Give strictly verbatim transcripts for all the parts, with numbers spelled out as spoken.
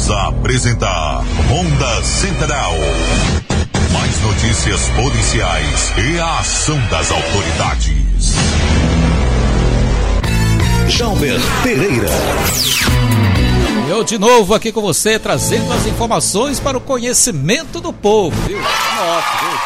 Voltamos a apresentar Ronda Central. Mais notícias policiais e a ação das autoridades. Jalber Pereira. Eu de novo aqui com você, trazendo as informações para o conhecimento do povo, viu? Nossa, viu?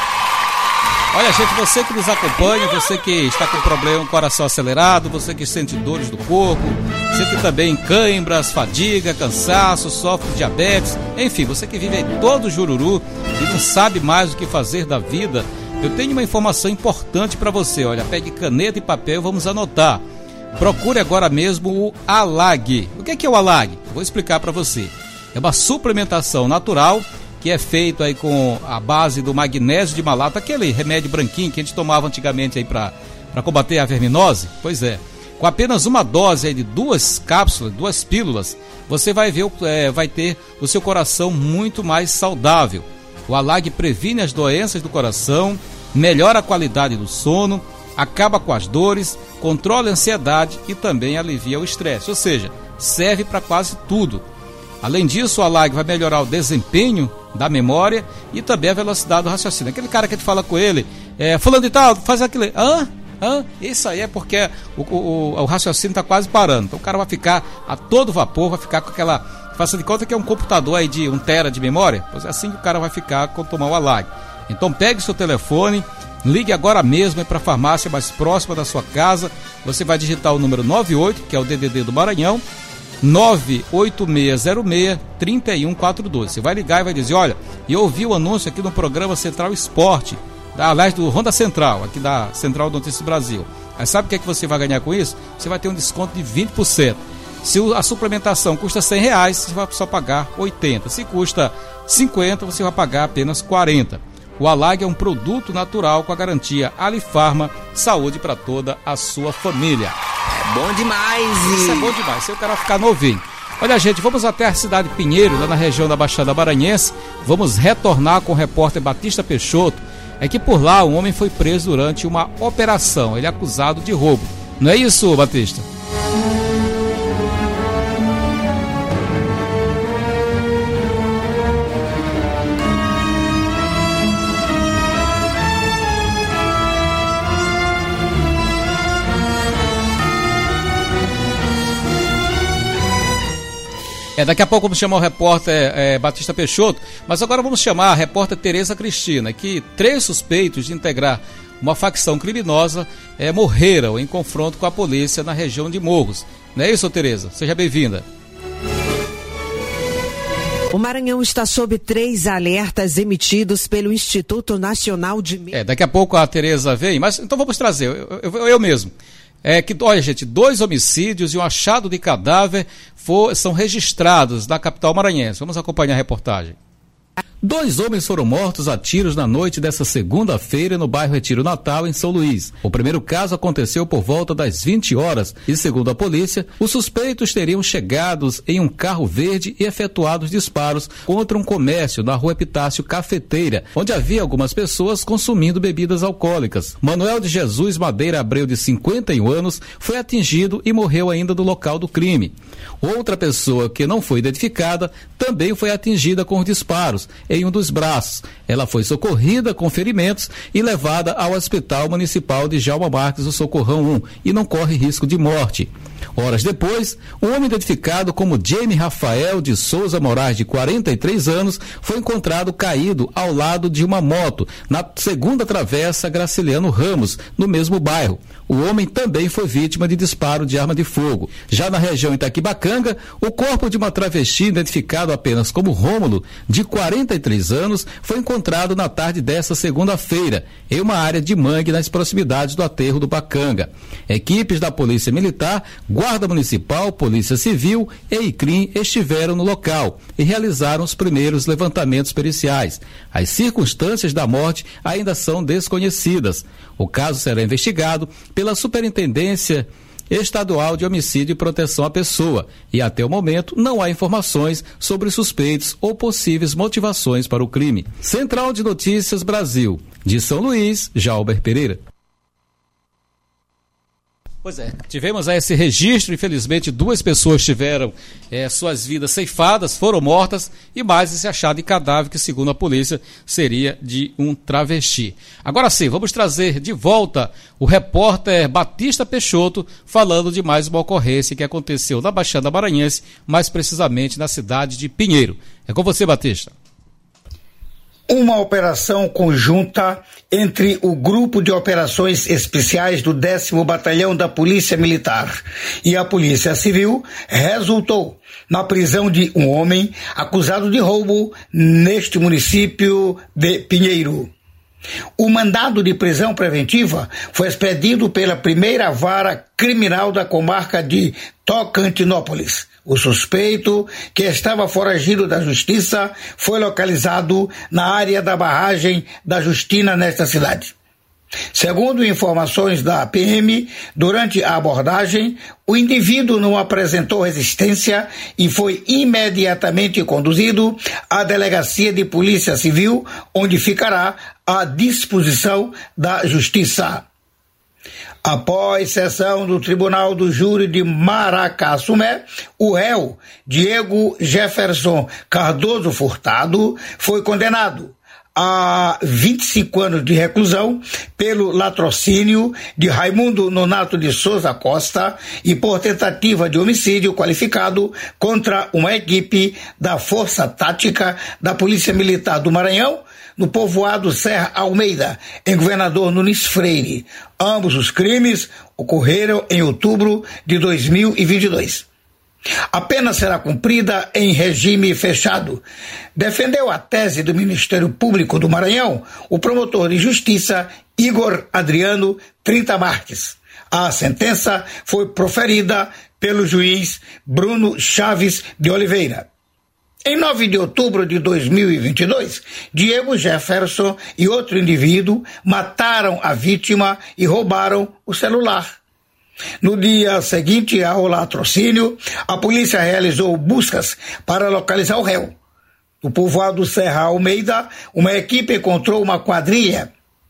Olha, gente, você que nos acompanha, você que está com problema com o coração acelerado, você que sente dores do corpo, você que também cãibras, fadiga, cansaço, sofre de diabetes, enfim, você que vive aí todo jururu e não sabe mais o que fazer da vida, eu tenho uma informação importante para você. Olha, pegue caneta e papel e vamos anotar. Procure agora mesmo o Alag. O que é o Alag? Vou explicar para você. É uma suplementação natural que é feito aí com a base do magnésio de malato, aquele remédio branquinho que a gente tomava antigamente aí para combater a verminose. Pois é, com apenas uma dose aí de duas cápsulas, duas pílulas, você vai ver, é, vai ter o seu coração muito mais saudável. O Alag previne as doenças do coração, melhora a qualidade do sono, acaba com as dores, controla a ansiedade e também alivia o estresse, ou seja, serve para quase tudo. Além disso, o Alag vai melhorar o desempenho da memória e também a velocidade do raciocínio. Aquele cara que a gente fala com ele, é, fulano de tal, faz aquilo, hã? Hã? Isso aí é porque o, o, o raciocínio está quase parando. Então o cara vai ficar a todo vapor, vai ficar com aquela... Faça de conta que é um computador aí de um tera de memória, pois é assim que o cara vai ficar quando tomar o Alag. Então pegue o seu telefone, ligue agora mesmo para a farmácia mais próxima da sua casa. Você vai digitar o número nove oito, que é o D D D do Maranhão, nove oito seis zero seis, três um quatro dois. Você vai ligar e vai dizer, olha, eu ouvi o anúncio aqui no programa Central Esporte, da, aliás, do Ronda Central, aqui da Central Notícias Brasil. Aí sabe o que é que você vai ganhar com isso? Você vai ter um desconto de vinte por cento. Se a suplementação custa cem reais, você vai só pagar oitenta. Se custa cinquenta, você vai pagar apenas quarenta. O Alag é um produto natural com a garantia Alifarma, saúde para toda a sua família. É bom demais! Isso é bom demais, se o cara ficar novinho. Olha, gente, vamos até a cidade de Pinheiro, lá na região da Baixada Maranhense. Vamos retornar com o repórter Batista Peixoto. É que por lá um homem foi preso durante uma operação. Ele é acusado de roubo. Não é isso, Batista? É, daqui a pouco vamos chamar o repórter é, Batista Peixoto, mas agora vamos chamar a repórter Tereza Cristina, que três suspeitos de integrar uma facção criminosa é, morreram em confronto com a polícia na região de Morros. Não é isso, Tereza? Seja bem-vinda. O Maranhão está sob três alertas emitidos pelo Instituto Nacional de... É, daqui a pouco a Tereza vem, mas então vamos trazer, eu, eu, eu mesmo. É que, olha, gente, dois homicídios e um achado de cadáver for, são registrados na capital maranhense. Vamos acompanhar a reportagem. Dois homens foram mortos a tiros na noite dessa segunda-feira no bairro Retiro Natal, em São Luís. O primeiro caso aconteceu por volta das vinte horas e, segundo a polícia, os suspeitos teriam chegado em um carro verde e efetuado disparos contra um comércio na rua Epitácio Cafeteira, onde havia algumas pessoas consumindo bebidas alcoólicas. Manuel de Jesus Madeira Abreu, de cinquenta e um anos, foi atingido e morreu ainda no local do crime. Outra pessoa, que não foi identificada, também foi atingida com disparos em um dos braços. Ela foi socorrida com ferimentos e levada ao Hospital Municipal de Djalma Marques, o Socorrão um, e não corre risco de morte. Horas depois, um homem identificado como Jamie Rafael de Souza Moraes, de quarenta e três anos, foi encontrado caído ao lado de uma moto, na segunda travessa Graciliano Ramos, no mesmo bairro. O homem também foi vítima de disparo de arma de fogo. Já na região Itaquibacanga, o corpo de uma travesti, identificado apenas como Rômulo, de quarenta e três anos, foi encontrado na tarde desta segunda-feira, em uma área de mangue nas proximidades do aterro do Bacanga. Equipes da Polícia Militar, Guarda Municipal, Polícia Civil e ICRIM estiveram no local e realizaram os primeiros levantamentos periciais. As circunstâncias da morte ainda são desconhecidas. O caso será investigado pela Superintendência Estadual de Homicídio e Proteção à Pessoa e até o momento não há informações sobre suspeitos ou possíveis motivações para o crime. Central de Notícias Brasil, de São Luís, Jalber Pereira. Pois é, tivemos aí esse registro, infelizmente duas pessoas tiveram é, suas vidas ceifadas, foram mortas, e mais esse achado de cadáver que, segundo a polícia, seria de um travesti. Agora sim, vamos trazer de volta o repórter Batista Peixoto, falando de mais uma ocorrência que aconteceu na Baixada Maranhense, mais precisamente na cidade de Pinheiro. É com você, Batista. Uma operação conjunta entre o Grupo de Operações Especiais do décimo Batalhão da Polícia Militar e a Polícia Civil resultou na prisão de um homem acusado de roubo neste município de Pinheiro. O mandado de prisão preventiva foi expedido pela primeira vara criminal da comarca de Tocantinópolis. O suspeito, que estava foragido da justiça, foi localizado na área da barragem da Justina nesta cidade. Segundo informações da P M, durante a abordagem, o indivíduo não apresentou resistência e foi imediatamente conduzido à Delegacia de Polícia Civil, onde ficará à disposição da Justiça. Após sessão do Tribunal do Júri de Maracassumé, o réu Diego Jefferson Cardoso Furtado foi condenado a vinte e cinco anos de reclusão pelo latrocínio de Raimundo Nonato de Souza Costa e por tentativa de homicídio qualificado contra uma equipe da Força Tática da Polícia Militar do Maranhão, no povoado Serra Almeida, em Governador Nunes Freire. Ambos os crimes ocorreram em outubro de dois mil e vinte e dois. A pena será cumprida em regime fechado. Defendeu a tese do Ministério Público do Maranhão o promotor de justiça Igor Adriano Trinta Marques. A sentença foi proferida pelo juiz Bruno Chaves de Oliveira. Em nove de outubro de dois mil e vinte e dois, Diego Jefferson e outro indivíduo mataram a vítima e roubaram o celular. No dia seguinte ao latrocínio, a polícia realizou buscas para localizar o réu. No povoado Serra Almeida, uma equipe encontrou uma quadrilha,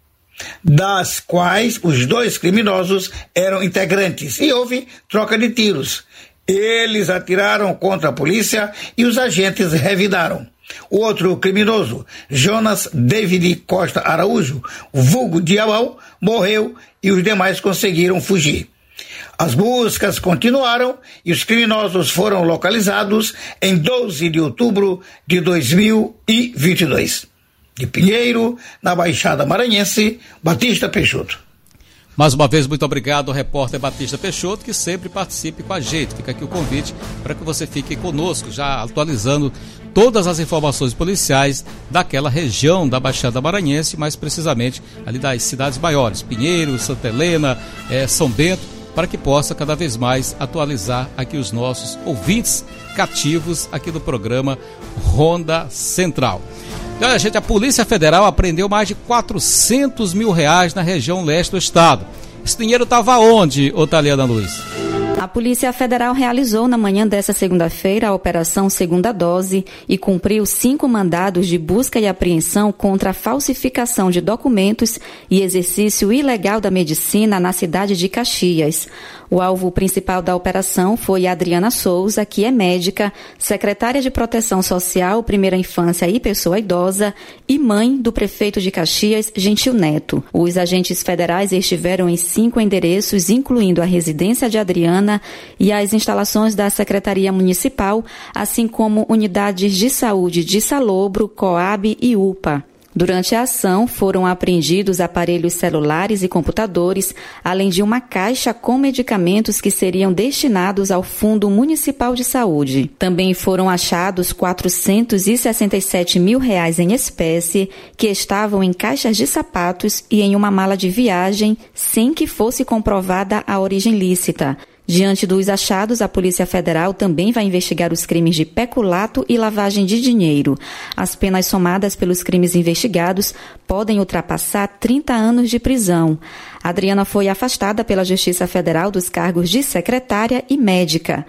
das quais os dois criminosos eram integrantes, e houve troca de tiros. Eles atiraram contra a polícia e os agentes revidaram. O outro criminoso, Jonas David Costa Araújo, vulgo Diabão, morreu e os demais conseguiram fugir. As buscas continuaram e os criminosos foram localizados em doze de outubro de dois mil e vinte e dois. De Pinheiro, na Baixada Maranhense, Batista Peixoto. Mais uma vez, muito obrigado ao repórter Batista Peixoto, que sempre participe com a gente. Fica aqui o convite para que você fique conosco, já atualizando todas as informações policiais daquela região da Baixada Maranhense, mais precisamente ali das cidades maiores, Pinheiro, Santa Helena, eh, São Bento, para que possa cada vez mais atualizar aqui os nossos ouvintes cativos aqui do programa Ronda Central. E olha, gente, a Polícia Federal apreendeu mais de quatrocentos mil reais na região leste do estado. Esse dinheiro estava onde, ô Taliana Luiz? A Polícia Federal realizou na manhã desta segunda-feira a Operação Segunda Dose e cumpriu cinco mandados de busca e apreensão contra a falsificação de documentos e exercício ilegal da medicina na cidade de Caxias. O alvo principal da operação foi Adriana Souza, que é médica, secretária de Proteção Social, Primeira Infância e Pessoa Idosa e mãe do prefeito de Caxias, Gentil Neto. Os agentes federais estiveram em cinco endereços, incluindo a residência de Adriana e as instalações da Secretaria Municipal, assim como unidades de saúde de Salobro, Coab e U P A. Durante a ação, foram apreendidos aparelhos celulares e computadores, além de uma caixa com medicamentos que seriam destinados ao Fundo Municipal de Saúde. Também foram achados quatrocentos e sessenta e sete mil reais em espécie, que estavam em caixas de sapatos e em uma mala de viagem, sem que fosse comprovada a origem lícita. Diante dos achados, a Polícia Federal também vai investigar os crimes de peculato e lavagem de dinheiro. As penas somadas pelos crimes investigados podem ultrapassar trinta anos de prisão. Adriana foi afastada pela Justiça Federal dos cargos de secretária e médica.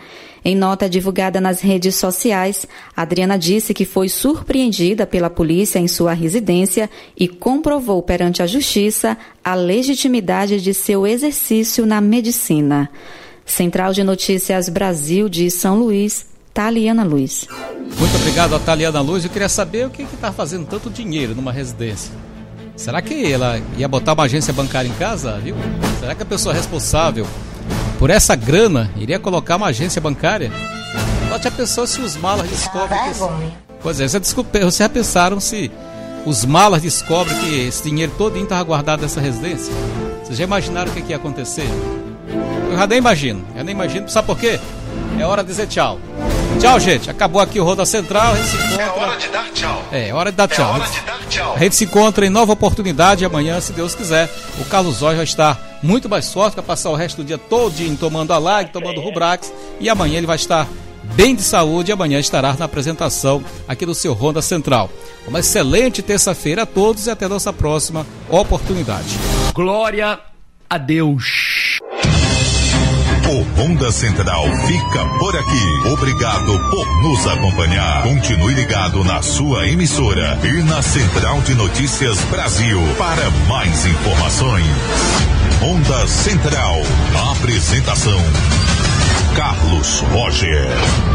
Em nota divulgada nas redes sociais, Adriana disse que foi surpreendida pela polícia em sua residência e comprovou perante a justiça a legitimidade de seu exercício na medicina. Central de Notícias Brasil de São Luís, Taliana Luz. Muito obrigado a Taliana Luz. Eu queria saber o que está fazendo tanto dinheiro numa residência. Será que ela ia botar uma agência bancária em casa, viu? Será que a pessoa responsável por essa grana iria colocar uma agência bancária? Note a pessoa se os malas descobrem que... Esse... Pois é, vocês já pensaram se os malas descobrem que esse dinheiro todinho estava guardado nessa residência? Vocês já imaginaram o que, que ia acontecer? Eu já nem imagino, eu nem imagino. Sabe por quê? É hora de dizer tchau. Tchau, gente. Acabou aqui o Roda Central. A gente se encontra... É hora de dar tchau. É, é hora de dar tchau. É hora de dar tchau. A gente se encontra em nova oportunidade amanhã, se Deus quiser. O Carlos Zóio vai estar muito mais forte para passar o resto do dia todinho tomando Alag, tomando Rubrax. E amanhã ele vai estar bem de saúde e amanhã estará na apresentação aqui do seu Roda Central. Uma excelente terça-feira a todos e até a nossa próxima oportunidade. Glória a Deus. O Ronda Central fica por aqui. Obrigado por nos acompanhar. Continue ligado na sua emissora e na Central de Notícias Brasil para mais informações. Ronda Central. Apresentação: Carlos Roger.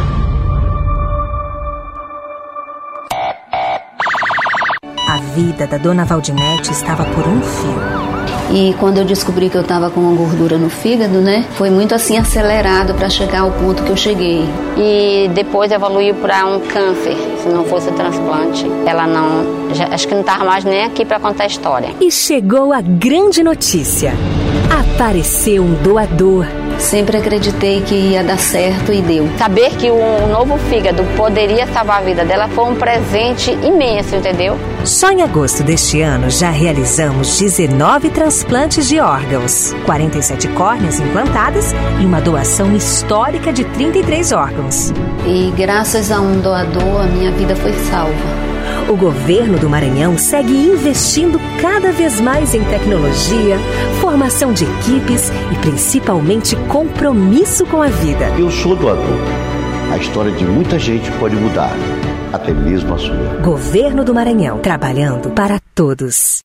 A vida da dona Valdinete estava por um fio. E quando eu descobri que eu estava com uma gordura no fígado, né, foi muito assim acelerado para chegar ao ponto que eu cheguei. E depois evoluiu para um câncer, se não fosse o transplante. Ela não, já, acho que não estava mais nem aqui para contar a história. E chegou a grande notícia. Apareceu um doador. Sempre acreditei que ia dar certo e deu. Saber que um novo fígado poderia salvar a vida dela foi um presente imenso, entendeu? Só em agosto deste ano já realizamos dezenove transplantes de órgãos, quarenta e sete córneas implantadas e uma doação histórica de trinta e três órgãos. E graças a um doador, a minha vida foi salva. O governo do Maranhão segue investindo cada vez mais em tecnologia, formação de equipes e principalmente compromisso com a vida. Eu sou doador. A história de muita gente pode mudar, até mesmo a sua. Governo do Maranhão, trabalhando para todos.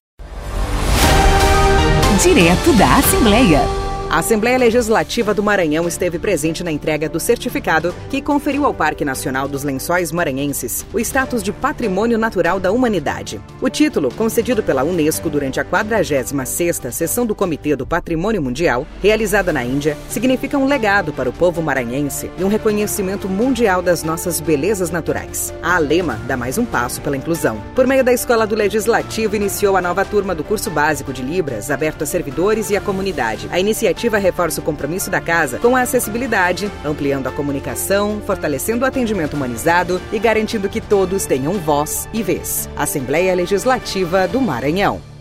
Direto da Assembleia. A Assembleia Legislativa do Maranhão esteve presente na entrega do certificado que conferiu ao Parque Nacional dos Lençóis Maranhenses o status de Patrimônio Natural da Humanidade. O título, concedido pela Unesco durante a quadragésima sexta Sessão do Comitê do Patrimônio Mundial, realizada na Índia, significa um legado para o povo maranhense e um reconhecimento mundial das nossas belezas naturais. A Alema dá mais um passo pela inclusão. Por meio da Escola do Legislativo, iniciou a nova turma do curso básico de Libras, aberto a servidores e à comunidade. A iniciativa reforça o compromisso da Casa com a acessibilidade, ampliando a comunicação, fortalecendo o atendimento humanizado e garantindo que todos tenham voz e vez. Assembleia Legislativa do Maranhão.